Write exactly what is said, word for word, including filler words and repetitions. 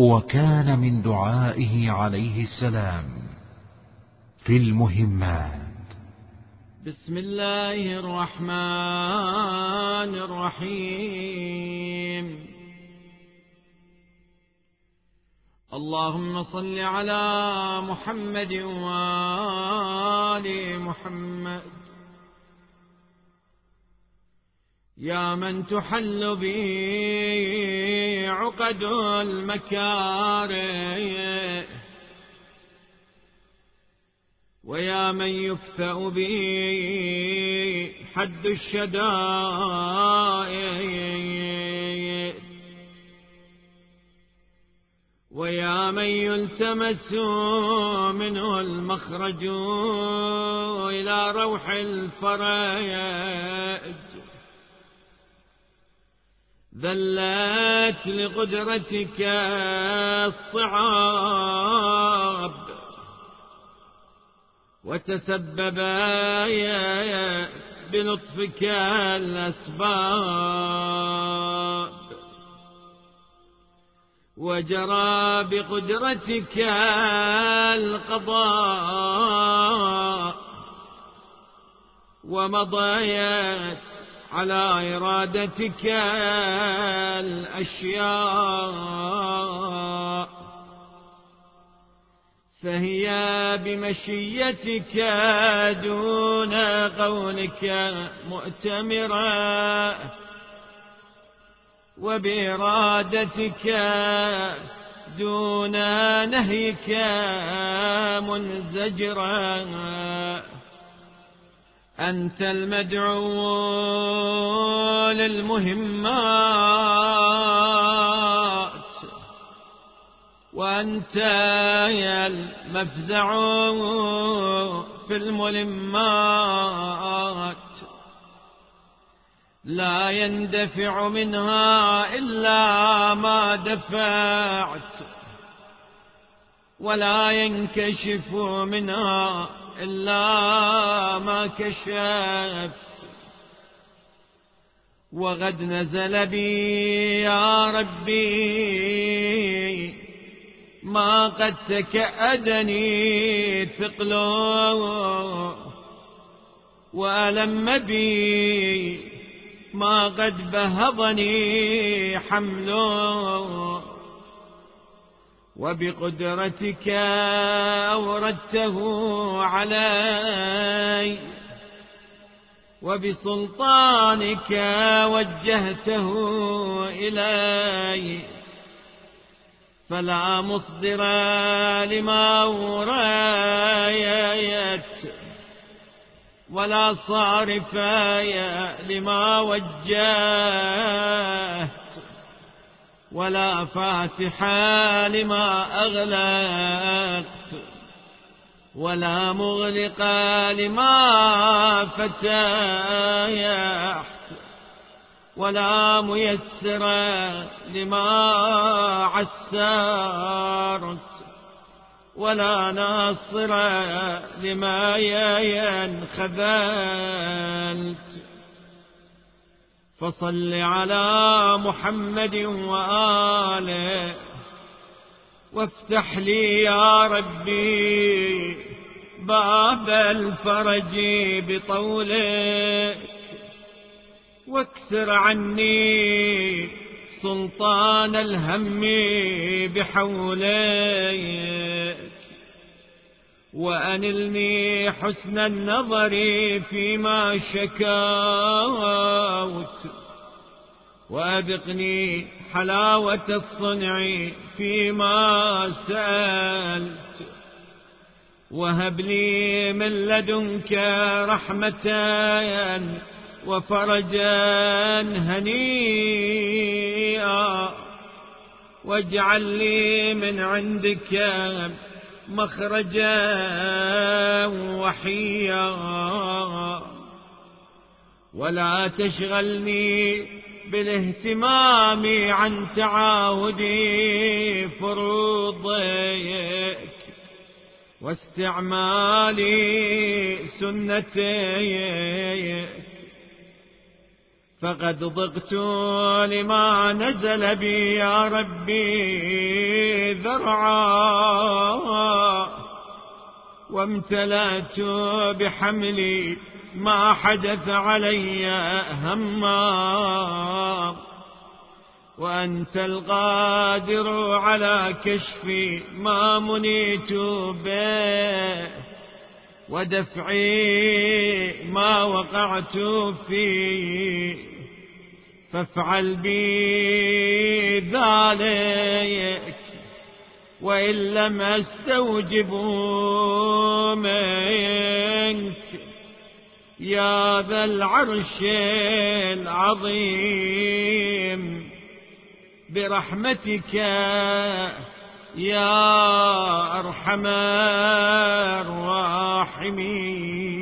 وكان من دعائه عليه السلام في المهمات: بسم الله الرحمن الرحيم. اللهم صل على محمد وآل محمد. يا من تحل به عقد المكاره، ويا من يفتأ به حد الشدائد، ويا من يلتمس منه المخرج إلى روح الفرج. ذلت لقدرتك الصعاب، وتسبب بلطفك الأسباب، وجرى بقدرتك القضاء، ومضيت على إرادتك الأشياء، فهي بمشيتك دون قولك مؤتمرة، وبإرادتك دون نهيك منزجرة. أنت المدعو للمهمات، وأنت المفزع في الملمات. لا يندفع منها إلا ما دفعت، ولا ينكشف منها إلا ما كشفت. وقد نزل بي يا ربي ما قد تكأدني ثقل، وألم بي ما قد بهضني حمل. وبقدرتك أوردته علي، وبسلطانك وجهته إلي، فلا مصدر لما وريت، ولا صارف لما وجهت، ولا فاتح لما أغلقت، ولا مغلق لما فتحت، ولا ميسر لما عسرت، ولا ناصر لما ينخذلت. فصل على محمد وآله، وافتح لي يا ربي باب الفرج بطولك، واكسر عني سلطان الهم بحولك، وأنلني حسن النظر فيما شكوت، وأذقني حلاوة الصنع فيما سألت. وهب لي من لدنك رحمة وفرجا هنيئا، واجعل لي من عندك مخرجا وحيا، ولا تشغلني بالاهتمام عن تعاهد فروضك واستعمال سنتك، فقد ضقت لما نزل بي يا ربي ذرعا، وامتلأت بحملي ما حدث علي هما، وأنت القادر على كشف ما منيت به، ودفعي ما وقعت فيه، فافعل بي ذلك وإن لم أستوجب منك يا ذا العرش العظيم، برحمتك يا أرحم الراحمين.